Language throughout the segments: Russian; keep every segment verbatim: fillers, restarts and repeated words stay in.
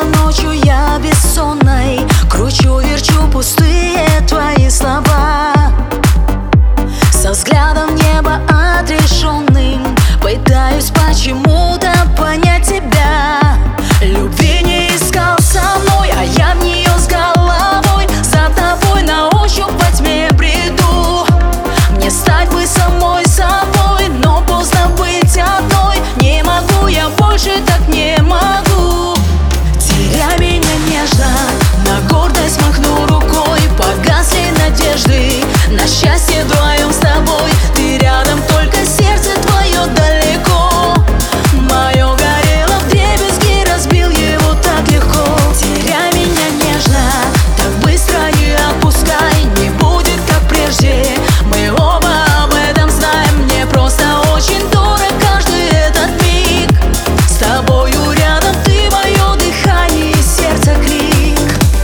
что ночью я бессонной кручу-верчу пустые твои слова. Со взглядом в небо отрешенным пытаюсь почему-то понять тебя. Любви не искал со мной, а я в нее с головой. За тобой на ощупь во тьме бреду. Мне стать бы самой собой, но поздно быть одной. Не могу я больше, так не могу. Теряй меня нежно, на гордость махну рукой. Погасли надежды на счастье вдвоем с тобой. Ты рядом, только сердце твое далеко. Мое горело вдребезги, разбил его так легко. Теряй меня нежно, так быстро не отпускай. Не будет как прежде, мы оба об этом знаем. Мне просто очень дорог каждый этот миг. С тобою рядом ты мое дыхание и сердце крик.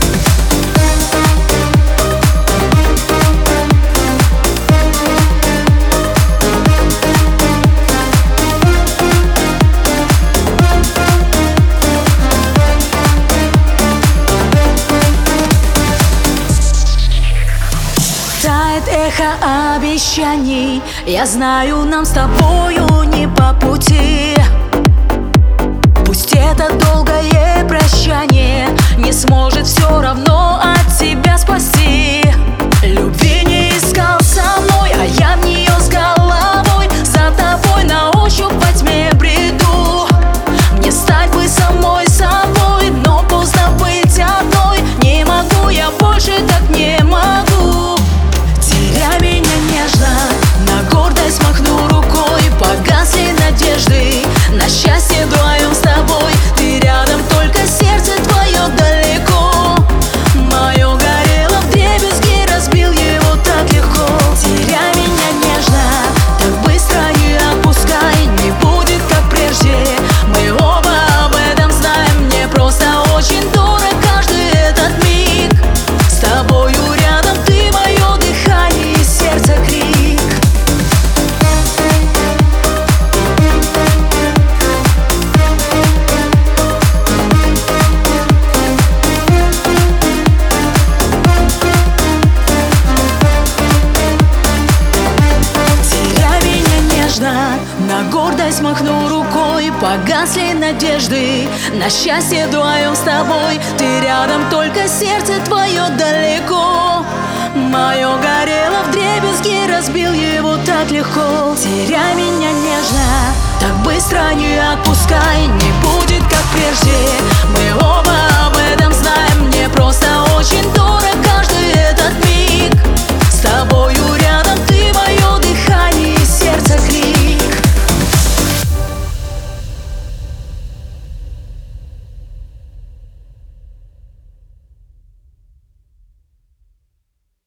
Тает эхо обещаний. Я знаю, нам с тобою не по пути. Пусть это долгое прощание не сможет все равно от тебя спасти. Любви не искал со мной, а я в нее с головой. За тобой на ощупь во тьме бреду. Мне стать бы самой собой, но поздно быть одной. Не могу я больше, так не могу. Теряй меня нежно, на гордость махну рукой. Погасли надежды на счастье вдвоем с тобой. Ты рядом, только сердце твое далеко. Мое горело вдребезги, разбил его так легко. Теряй меня нежно, так быстро не отпускай. Не будет как прежде, мы оба об этом знаем. Мне просто очень дорог каждый этот миг. С тобою рядом ты мое дыхание и сердце крик. Теряй меня нежно, на гордость махну рукой. Погасли надежды на счастье вдвоем с тобой. Ты рядом, только сердце твое далеко. Мое горело вдребезги, разбил его так легко. Теряй меня нежно, так быстро не отпускай. Не будет как прежде, мы оба